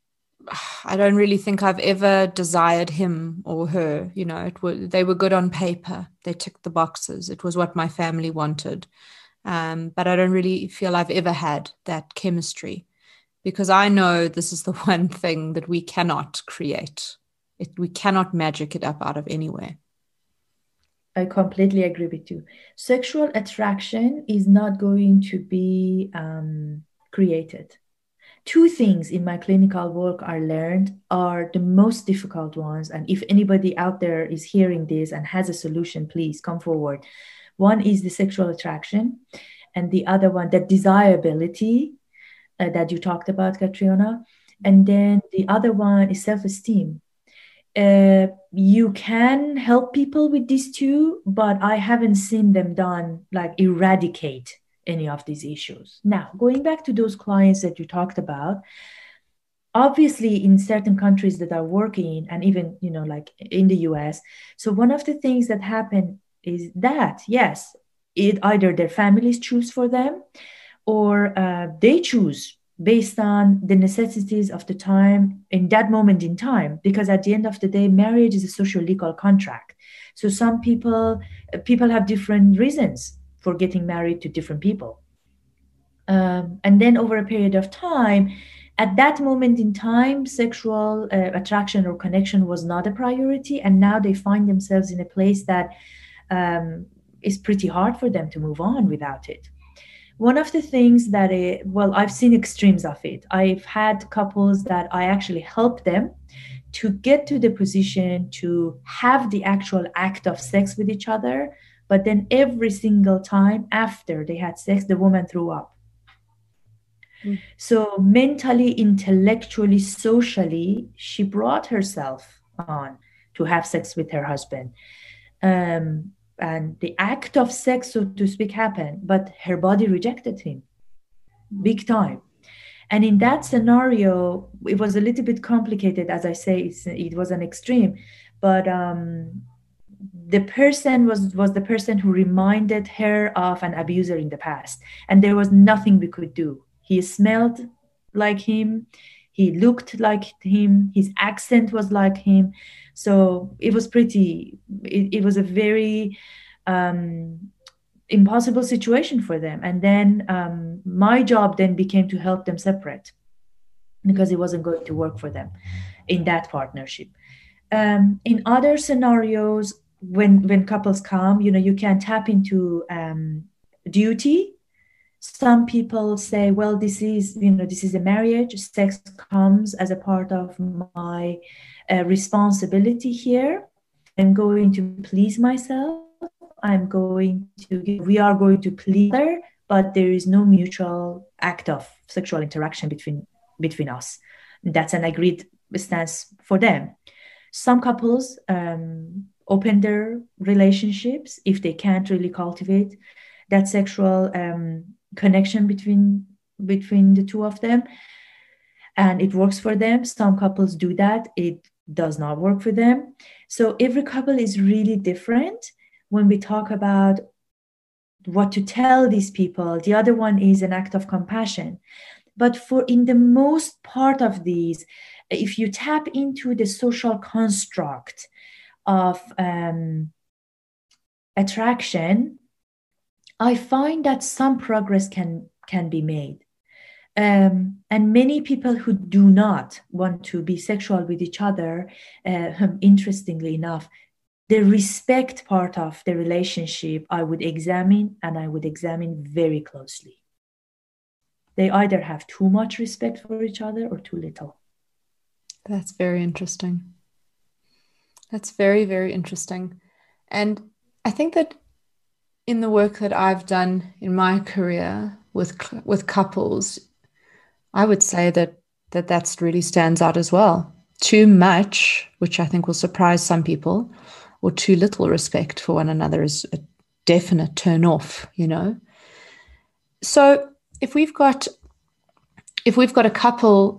I don't really think I've ever desired him or her. They were good on paper. They ticked the boxes. It was what my family wanted. But I don't really feel I've ever had that chemistry, because I know this is the one thing that we cannot create. We cannot magic it up out of anywhere. I completely agree with you. Sexual attraction is not going to be created. Two things in my clinical work I learned are the most difficult ones. And if anybody out there is hearing this and has a solution, please come forward. One is the sexual attraction, and the other one, the desirability that you talked about, Catriona. And then the other one is self-esteem. You can help people with these two, but I haven't seen them done, like, eradicate any of these issues. Now, going back to those clients that you talked about, obviously in certain countries that are working, and even, like in the US, so one of the things that happen is that, yes, either their families choose for them, or they choose based on the necessities of the time in that moment in time. Because at the end of the day, marriage is a social legal contract. So some people have different reasons for getting married to different people. And then over a period of time, at that moment in time, sexual attraction or connection was not a priority. And now they find themselves in a place that is pretty hard for them to move on without it. One of the things that, I've seen extremes of it. I've had couples that I actually help them to get to the position to have the actual act of sex with each other, but then every single time after they had sex, the woman threw up. So mentally, intellectually, socially, she brought herself on to have sex with her husband. And the act of sex, so to speak, happened, but her body rejected him big time. And in that scenario, it was a little bit complicated. As I say, it was an extreme, but the person was the person who reminded her of an abuser in the past. And there was nothing we could do. He smelled like him. He looked like him. His accent was like him. So it was it was a very impossible situation for them. And then my job then became to help them separate, because it wasn't going to work for them in that partnership. In other scenarios, when couples come, you can tap into duty. Some people say, well, this is a marriage. Sex comes as a part of my responsibility here. I'm going to please myself. We are going to please her, but there is no mutual act of sexual interaction between us. That's an agreed stance for them. Some couples open their relationships if they can't really cultivate that sexual connection between the two of them, and it works for them. Some couples do that. It does not work for them. So every couple is really different. When we talk about what to tell these people, the other one is an act of compassion. But in the most part of these, if you tap into the social construct of attraction, I find that some progress can be made. And many people who do not want to be sexual with each other, interestingly enough, The respect part of the relationship, I would examine, and I would examine very closely. They either have too much respect for each other or too little. That's very interesting. That's very, very interesting. And I think that in the work that I've done in my career with couples, I would say that that's really stands out as well. Too much, which I think will surprise some people, or too little respect for one another is a definite turn off, you know. So if we've got a couple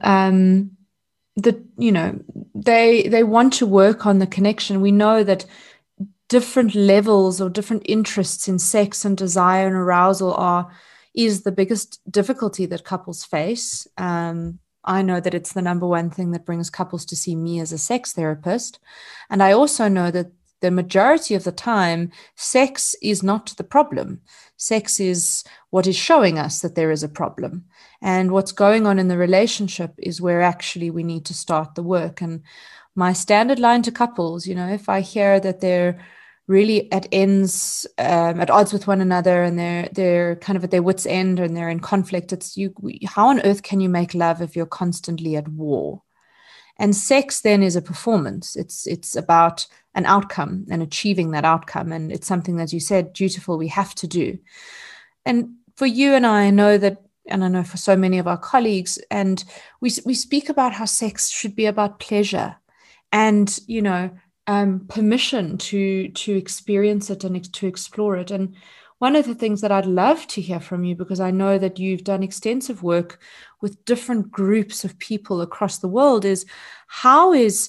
that, you know, they want to work on the connection, we know that different levels or different interests in sex and desire and arousal is the biggest difficulty that couples face. I know that it's the number one thing that brings couples to see me as a sex therapist. And I also know that the majority of the time, sex is not the problem. Sex is what is showing us that there is a problem. And what's going on in the relationship is where actually we need to start the work. And my standard line to couples, you know, if I hear that they're really at odds with one another, and they're kind of at their wits' end and they're in conflict, how on earth can you make love if you're constantly at war? And sex then is a performance. It's about an outcome and achieving that outcome. And it's something, as you said, dutiful, we have to do. And for you and I know that, and I know for so many of our colleagues, and we speak about how sex should be about pleasure and, you know, permission to experience it and to explore it. And one of the things that I'd love to hear from you, because I know that you've done extensive work with different groups of people across the world, is how is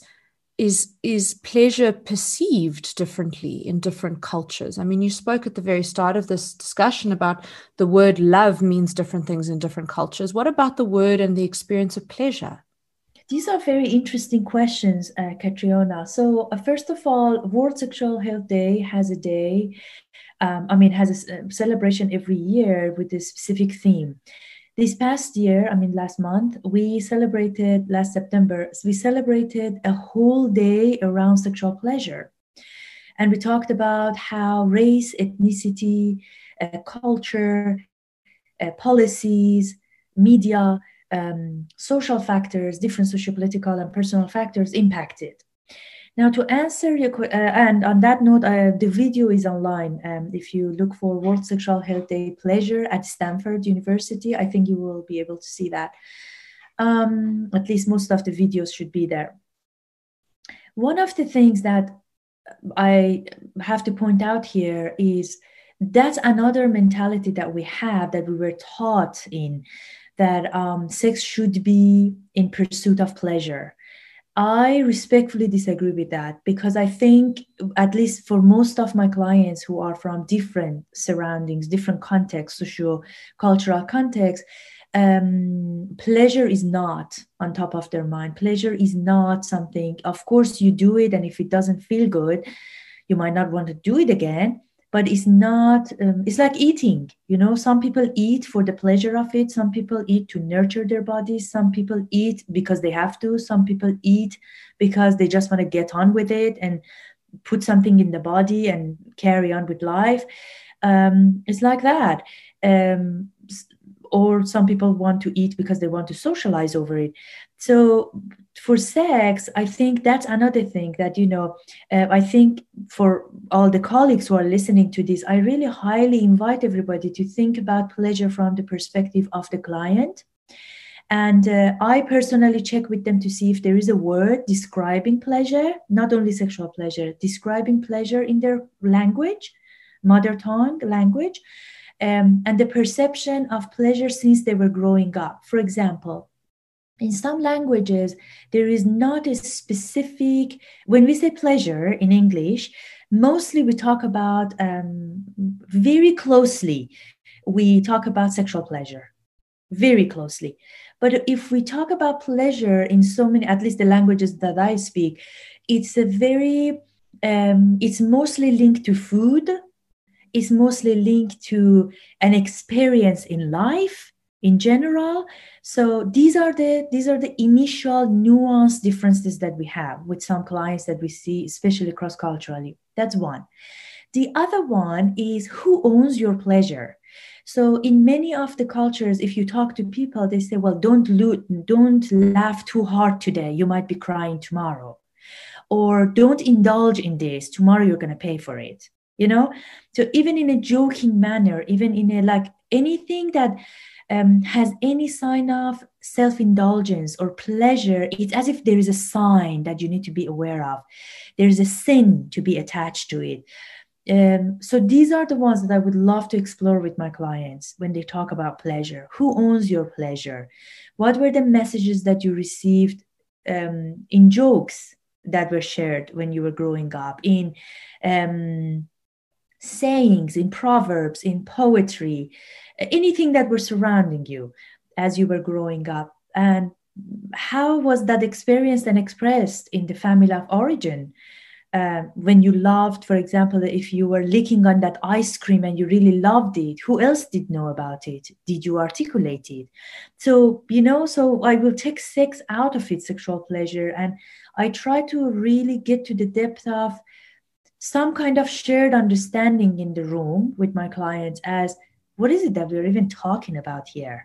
pleasure perceived differently in different cultures? I mean, you spoke at the very start of this discussion about the word love means different things in different cultures. What about the word and the experience of pleasure? These are very interesting questions, Catriona. So first of all, World Sexual Health Day has a day, has a celebration every year with a specific theme. This past year, last month, last September, we celebrated a whole day around sexual pleasure. And we talked about how race, ethnicity, culture, policies, media, social factors, different socio-political and personal factors impacted. Now, to answer your question, and on that note, the video is online. If you look for World Sexual Health Day Pleasure at Stanford University, I think you will be able to see that. At least most of the videos should be there. One of the things that I have to point out here is that's another mentality that we have, that we were taught in, that sex should be in pursuit of pleasure. I respectfully disagree with that, because I think, at least for most of my clients who are from different surroundings, different contexts, socio-cultural contexts, pleasure is not on top of their mind. Pleasure is not something, of course you do it, and if it doesn't feel good, you might not want to do it again. But it's not, it's like eating, you know, some people eat for the pleasure of it. Some people eat to nurture their bodies. Some people eat because they have to. Some people eat because they just want to get on with it and put something in the body and carry on with life. It's like that. Or some people want to eat because they want to socialize over it. So for sex, I think that's another thing that, you know, I think for all the colleagues who are listening to this, I really highly invite everybody to think about pleasure from the perspective of the client. And I personally check with them to see if there is a word describing pleasure, not only sexual pleasure, describing pleasure in their language, mother tongue language. And the perception of pleasure since they were growing up. For example, in some languages, there is not a specific, when we say pleasure in English, mostly we talk about very closely, we talk about sexual pleasure, very closely. But if we talk about pleasure in so many, at least the languages that I speak, it's it's mostly linked to food. Is mostly linked to an experience in life in general. So these are the initial nuanced differences that we have with some clients that we see, especially cross-culturally. That's one. The other one is who owns your pleasure. So in many of the cultures, if you talk to people, they say, well, don't laugh too hard today. You might be crying tomorrow. Or don't indulge in this. Tomorrow you're going to pay for it. You know? So even in a joking manner, even in a like anything that has any sign of self-indulgence or pleasure, it's as if there is a sign that you need to be aware of. There's a sin to be attached to it. So these are the ones that I would love to explore with my clients when they talk about pleasure. Who owns your pleasure? What were the messages that you received in jokes that were shared when you were growing up, in sayings, in proverbs, in poetry, anything that were surrounding you as you were growing up? And how was that experienced and expressed in the family of origin? When you loved, for example, if you were licking on that ice cream and you really loved it, who else did know about it? Did you articulate it? So, so I will take sex out of it, sexual pleasure, and I try to really get to the depth of some kind of shared understanding in the room with my clients as what is it that we're even talking about here?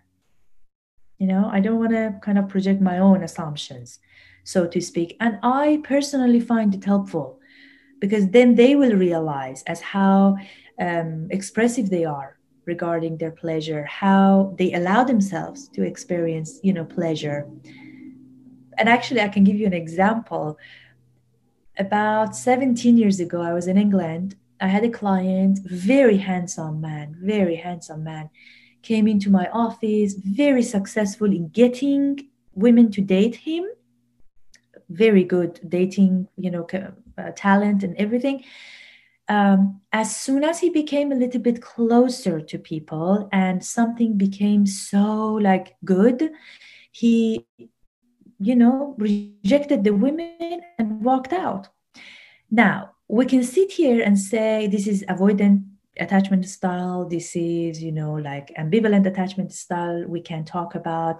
I don't want to kind of project my own assumptions, so to speak. And I personally find it helpful because then they will realize as how expressive they are regarding their pleasure, how they allow themselves to experience, pleasure. And actually, I can give you an example. About 17 years ago, I was in England. I had a client, very handsome man, came into my office, very successful in getting women to date him, very good dating, talent and everything. As soon as he became a little bit closer to people and something became so like good, he, rejected the women and walked out. Now, we can sit here and say this is avoidant attachment style. This is, like ambivalent attachment style. We can talk about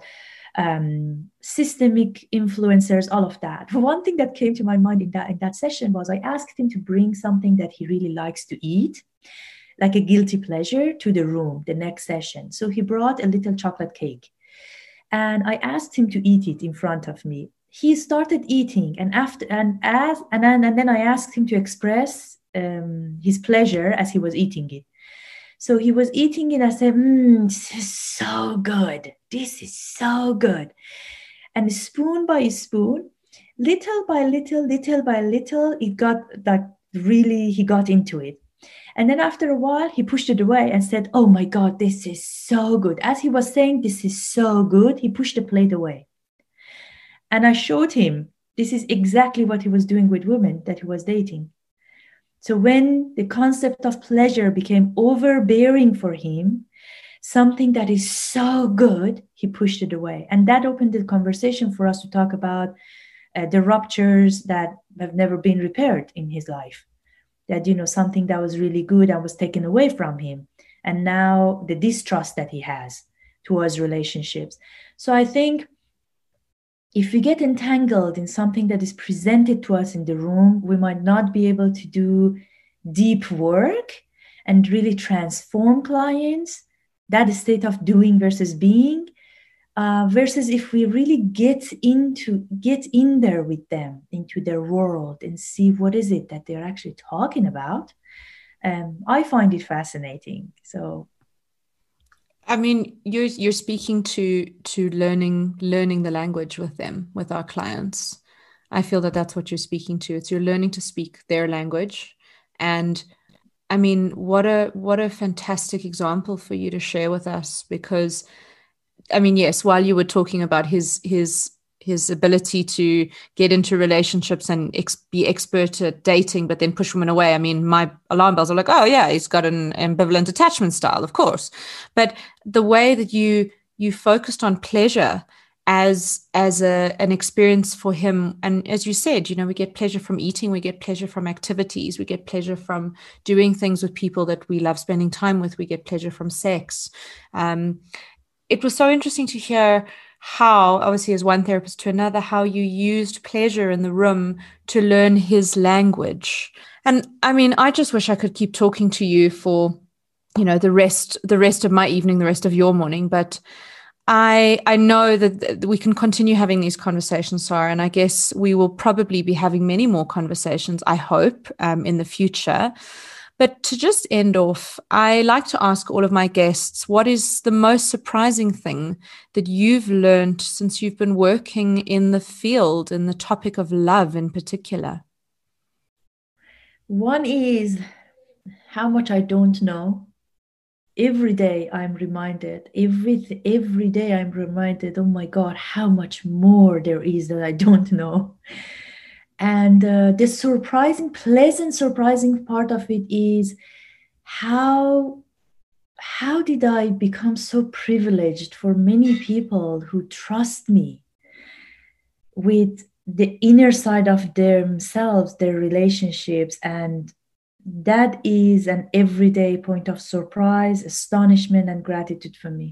systemic influencers, all of that. One thing that came to my mind in that session was I asked him to bring something that he really likes to eat, like a guilty pleasure, to the room the next session. So he brought a little chocolate cake. And I asked him to eat it in front of me. He started eating, and then I asked him to express his pleasure as he was eating it. So he was eating it. I said, "This is so good. This is so good." And spoon by spoon, little by little, it got like really. He got into it. And then after a while, he pushed it away and said, "Oh my God, this is so good." As he was saying, "This is so good," he pushed the plate away. And I showed him this is exactly what he was doing with women that he was dating. So when the concept of pleasure became overbearing for him, something that is so good, he pushed it away. And that opened the conversation for us to talk about the ruptures that have never been repaired in his life. That, something that was really good and was taken away from him. And now the distrust that he has towards relationships. So I think if we get entangled in something that is presented to us in the room, we might not be able to do deep work and really transform clients. That state of doing versus being. Versus if we really get in there with them, into their world, and see what is it that they're actually talking about. I find it fascinating. So, I mean, you're speaking to learning the language with them, with our clients. I feel that that's what you're speaking to. It's you're learning to speak their language. And I mean, what a fantastic example for you to share with us, because I mean, yes, while you were talking about his ability to get into relationships and be expert at dating, but then push women away. I mean, my alarm bells are like, oh yeah, he's got an ambivalent attachment style, of course. But the way that you focused on pleasure as an experience for him, and as you said, we get pleasure from eating, we get pleasure from activities, we get pleasure from doing things with people that we love spending time with, we get pleasure from sex. It was so interesting to hear how, obviously as one therapist to another, how you used pleasure in the room to learn his language. And I mean, I just wish I could keep talking to you for, the rest of my evening, the rest of your morning. But I know that we can continue having these conversations, Sarah, and I guess we will probably be having many more conversations, I hope, in the future. But to just end off, I like to ask all of my guests, what is the most surprising thing that you've learned since you've been working in the field, in the topic of love in particular? One is how much I don't know. Every day I'm reminded, every day I'm reminded, oh my God, how much more there is that I don't know. And the pleasant, surprising part of it is how did I become so privileged for many people who trust me with the inner side of themselves, their relationships, and that is an everyday point of surprise, astonishment, and gratitude for me.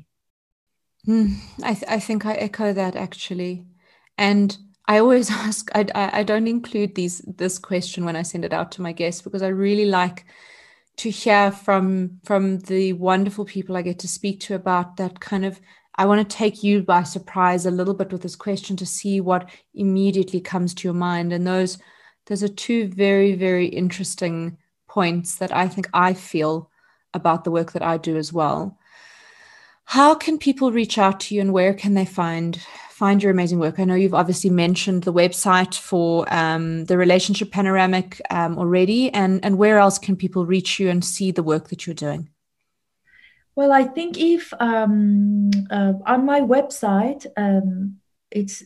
I think I echo that actually. And I always ask, I don't include this question when I send it out to my guests, because I really like to hear from the wonderful people I get to speak to about that kind of, I want to take you by surprise a little bit with this question to see what immediately comes to your mind. And those are two very, very interesting points that I think I feel about the work that I do as well. How can people reach out to you, and where can they find your amazing work? I know you've obviously mentioned the website for the Relationship Panoramic already, and where else can people reach you and see the work that you're doing? Well, I think if on my website, it's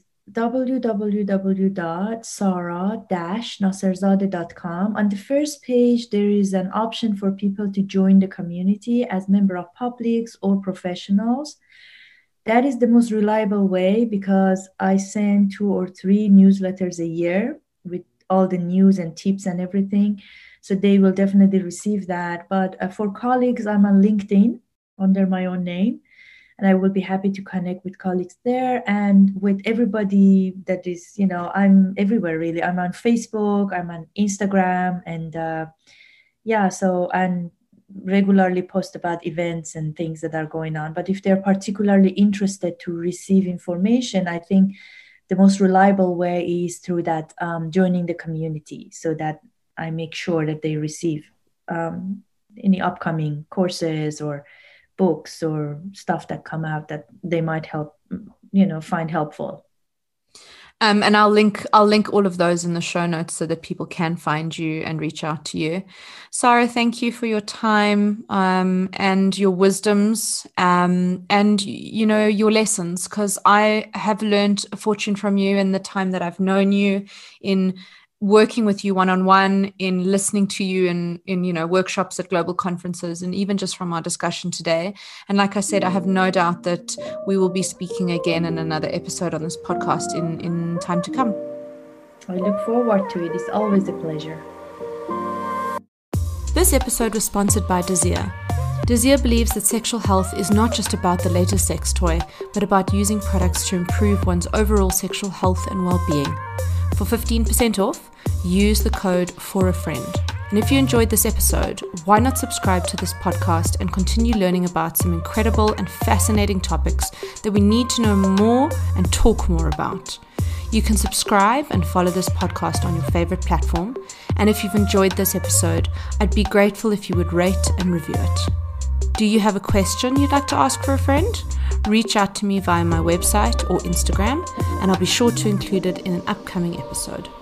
www.sarah-nasserzadeh.com. On the first page, there is an option for people to join the community as member of publics or professionals. That is the most reliable way, because I send 2 or 3 newsletters a year with all the news and tips and everything. So they will definitely receive that. But for colleagues, I'm on LinkedIn under my own name, and I will be happy to connect with colleagues there and with everybody that is, I'm everywhere really. I'm on Facebook, I'm on Instagram, and and regularly post about events and things that are going on. But if they're particularly interested to receive information, I think the most reliable way is through that joining the community, so that I make sure that they receive any upcoming courses or books or stuff that come out that they might help, find helpful. And I'll link all of those in the show notes so that people can find you and reach out to you. Sarah, thank you for your time and your wisdoms and your lessons, because I have learned a fortune from you in the time that I've known you, in working with you one-on-one, in listening to you in workshops at global conferences, and even just from our discussion today. And like I said, I have no doubt that we will be speaking again in another episode on this podcast in time to come. I look forward to it. It's always a pleasure. This episode was sponsored by Desir. Desir believes that sexual health is not just about the latest sex toy, but about using products to improve one's overall sexual health and well-being. For 15% off, use the code FORAFRIEND. And if you enjoyed this episode, why not subscribe to this podcast and continue learning about some incredible and fascinating topics that we need to know more and talk more about. You can subscribe and follow this podcast on your favorite platform. And if you've enjoyed this episode, I'd be grateful if you would rate and review it. Do you have a question you'd like to ask for a friend? Reach out to me via my website or Instagram, and I'll be sure to include it in an upcoming episode.